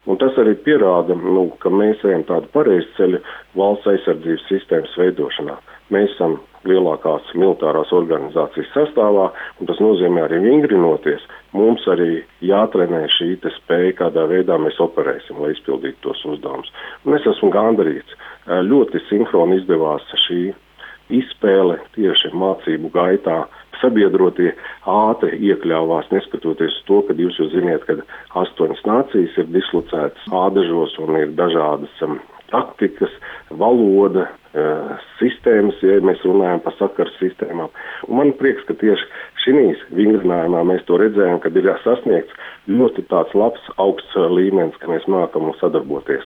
Un tas arī pierāda, ka mēs ejam tādu pareizu ceļu valsts aizsardzības sistēmas veidošanā. Mēs esam lielākās militārās organizācijas sastāvā, un tas nozīmē arī vingrinoties. Mums arī jātrenē šī spēja, kādā veidā mēs operēsim, lai izpildītu tos uzdevumus. Un es esmu gandarīts. Ļoti sinhroni izdevās šī izspēle tieši mācību gaitā. Sabiedrotie ātri iekļāvās, neskatoties uz to, ka jūs jau ziniet, ka 8 nācijas ir dislocētas ādažos un ir dažādas taktikas, valoda, sistēmas, ja mēs runājam par sakaru sistēmām. Un man prieks, ka tieši šīs vingrinājumā mēs to redzējām, kad ir sasniegts ļoti tāds labs, augsts līmenis, ka mēs mākam sadarboties.